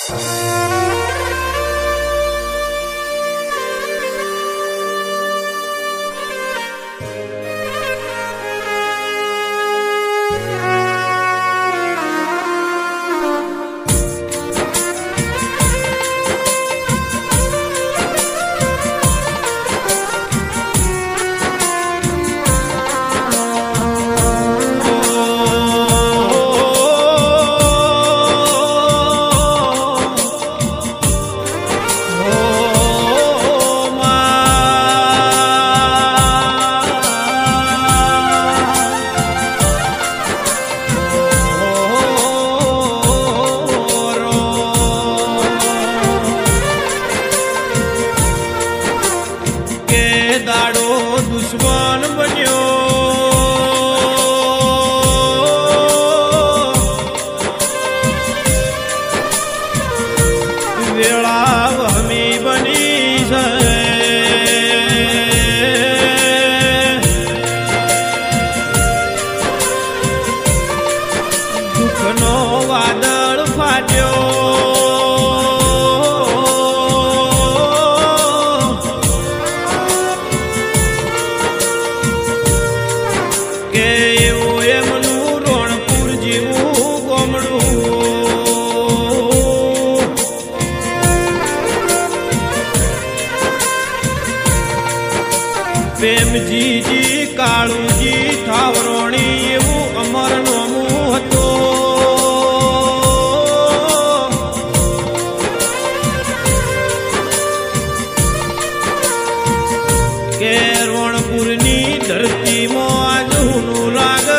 દુશ્મન બન્યો વેળા હમી બની છે દુઃખનો વાદળ ફાટ્યો પ્રેમજીજી કાળુજી થાવરોણી એવું અમર નોમું હતો કે રોણપુરની ધરતીમાં આજ હુનું લાગે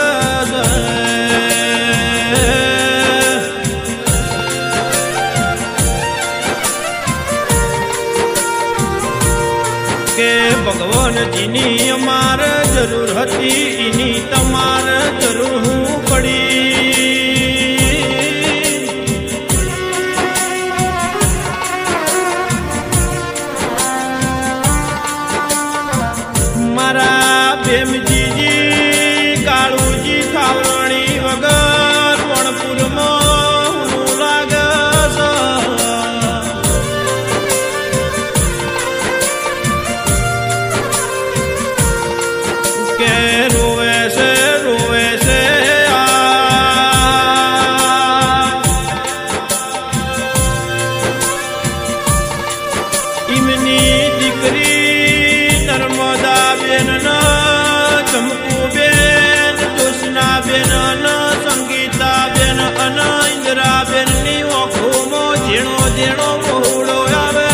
કે ભગવાનજીની અમારે જરૂર હતી એની તમારે જરૂર હું પડી મારા પ્રેમજીજી કાળુજી થાવરણી વગર વણપુરમાં હું લાગે કે રોવે છે ઈમની દીકરી નર્મદા બેન ચમકુ બેન જોશના બેન સંગીતા બેન અને ઇન્દરા બેન ની ઓખોમાં ઝીણો ઝીણો મોહડો આવે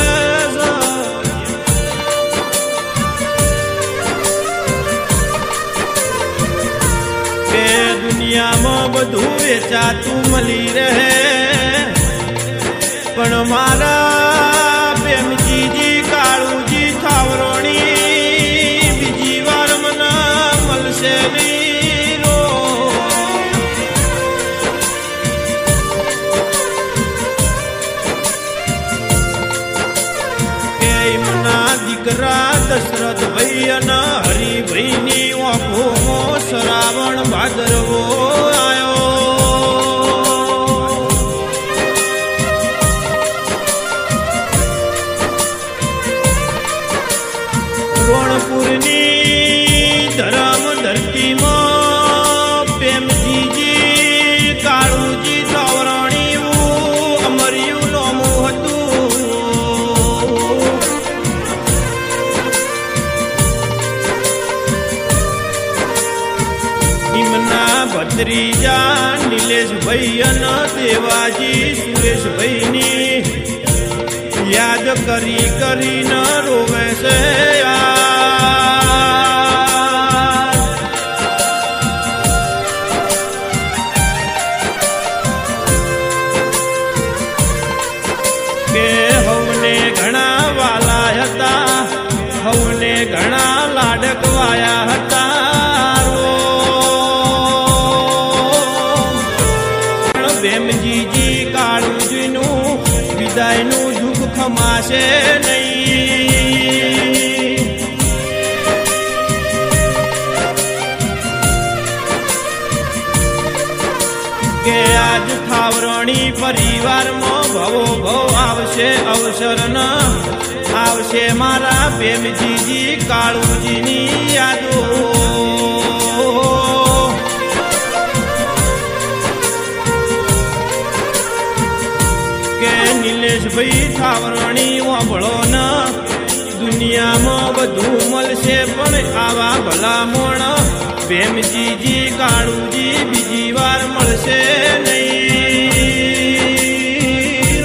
કે દુનિયામાં બધું વેચાતું મળી રહે પણ મારા પ્રેમજીજી કાળુજી થાવરોણી બીજી વાર મને મળશે નહીં કે એમના દીકરા દશરથ ભાઈ અને હરિભાઈની ઓખોમાં શ્રાવણ ભાદરવો આવ્યો રોણપુરની ધરમ ધરતીમાં પ્રેમજીજી કાળુજી થાવરણી અમર્યું નોમું હતું એમના ભત્રીજા નિલેશભાઈ અને દેવાજી સુરેશભાઈની યાદ કરી કરીને રોવે છે કે હવને ઘણા વાલા હતા હવને ઘણા લાડકવાયા હતા પ્રેમજીજી કાળુજીનું વિદાયનું દુઃખ ખમાશે નહીં કે આજ થાવરો થાવરણી પરિવારમાં ભવો ભવ આવશે અવસર ન આવશે મારા ભેમજીજી કાળુજીની યાદો કે નિલેશભાઈ થાવરણી વાપળો ન દુનિયામાં બધું મળશે પણ આવા ભલામણ ભેમજીજી કાળુજી બીજી વાર મળશે નહીં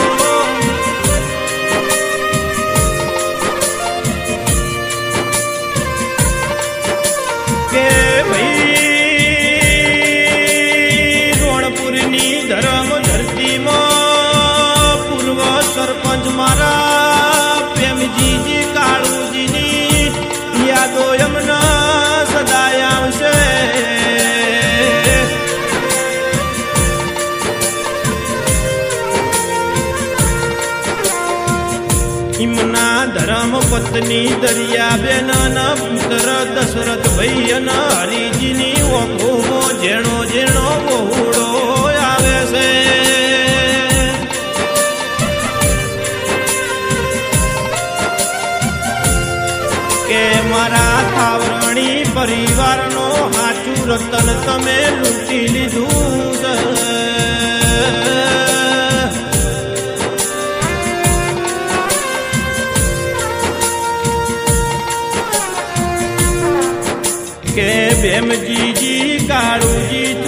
કે ભાઈ રોણપુરની ધરમ ધરતીમાં પૂર્વ સરપંચ મારા ભેમજીજી કાળુજીની યાદો એમના સદાય આવશે ઇમના ધરમ પત્ની દરિયાબેન પુત્ર દશરથ ભાઈ અને હરિજીની ઓખોમાં ઝેણો ઝેણો બહુડો આવે છે કે મારા થાવરણી પરિવારનો હાચું રતન તમે લૂંટી લીધું છે કે ભેમજીજી કાળુજી